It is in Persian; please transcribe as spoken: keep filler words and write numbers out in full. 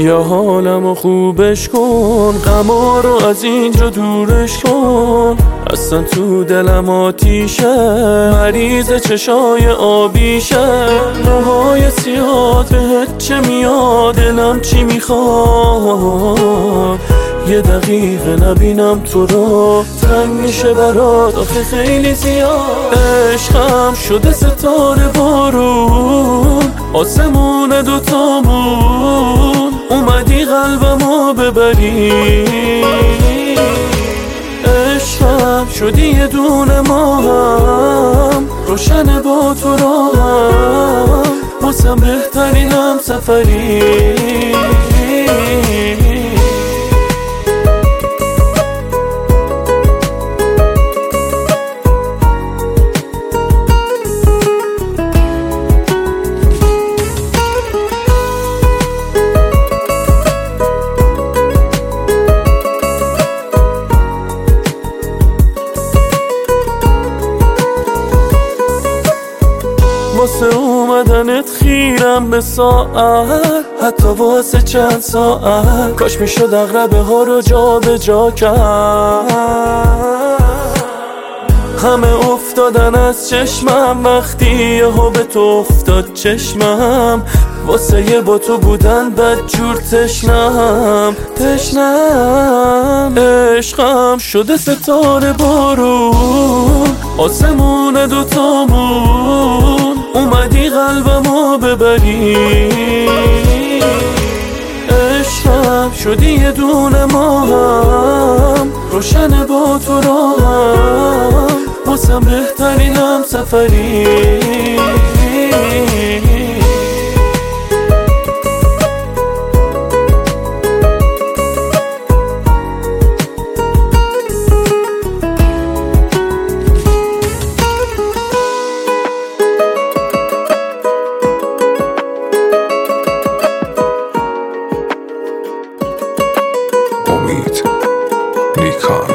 بیا حالمو خوبش کن، غما رو از اینجا دورش کن. اصلا تو دلم آتیشه، مریض چشای آبیشه. موهای سیاه بهت چه میاد، دلم چی میخواد. یه دقیقه نبینم تو رو تنگ میشه برات آخه خیلی زیاد. عشقم شده ستاره بارون، آسمون دوتامون. اومدی قلبمو ببری، عشقم شدی یه دونه ماهم. روشن با تو راهم، واسم بهترین هم سفری. واسه اومدنت خیرم به ساعت، حتی واسه چند ساعت. کاش میشد اغربه ها رو جا به جا کرد. همه افتادن از چشمم وقتی یهو به تو افتاد چشمم. واسه یه با تو بودن بدجور تشنم تشنم. عشقم شده ستاره بارون، آسمون دوتامون. اومدی قلبمو ببری، عشقم شدی یه دونه ماهم. روشن با تو راهم، واسم بهترین هم سفری. امید نیکان.